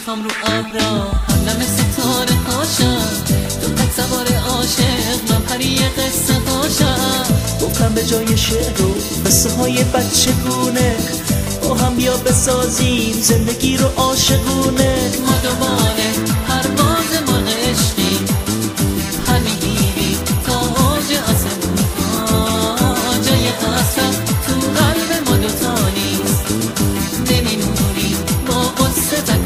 میخوام رو ابرا همدم ستاره هاشم، تو تک سوار عاشق من پری قصه هاشم. گفتم به جای شعر و قصه های بچگونه با هم بیا بسازیم زندگی رو عاشقونه. ما دوباره پرواز مرغ عشقی پر میگیری تا اوج آسمون ها، جای حسرت تو قلب ما دوتا نیست، نمیمونی با قصه تک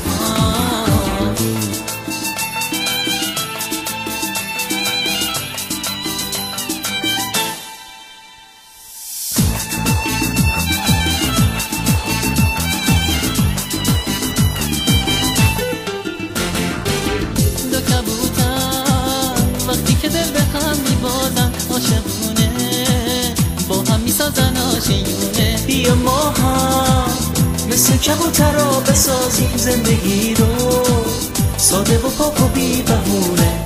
بیا ما هم مثل کبوترا بسازیم زندگی رو ساده و پاک و بی بهونه.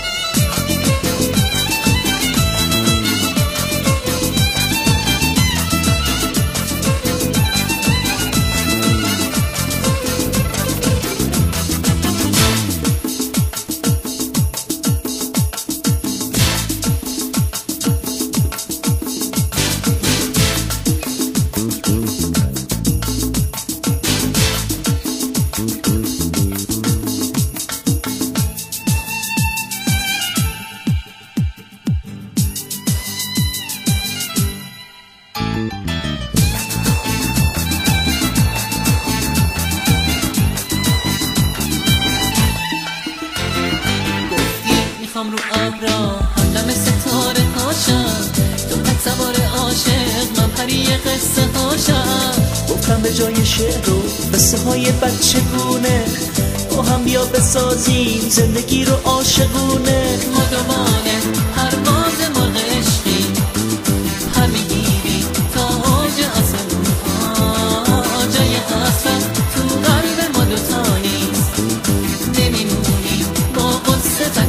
میخوام رو ابرا همدم ستاره هاشم، تو تک سوار عاشق من پری قصه هاشم. گفتم به جای شعر و قصه های بچگونه با هم بیا بسازیم زندگی رو عاشقونه. ما دوباره پرواز مرغ عشقی پر میگیری تا اوج آسمون ها، جای حسرت تو قلب ما دوتا نیست، نمیمونی با قصه تک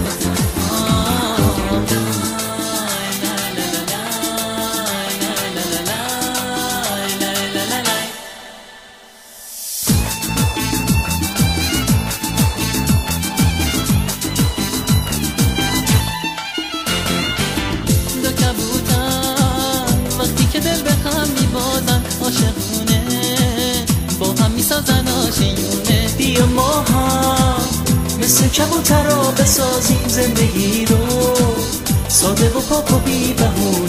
عاشقونه با هم میسازن آشیونه. بیا ما هم مثل کبوترا بسازیم زندگی رو ساده و پاک و بی بهونه.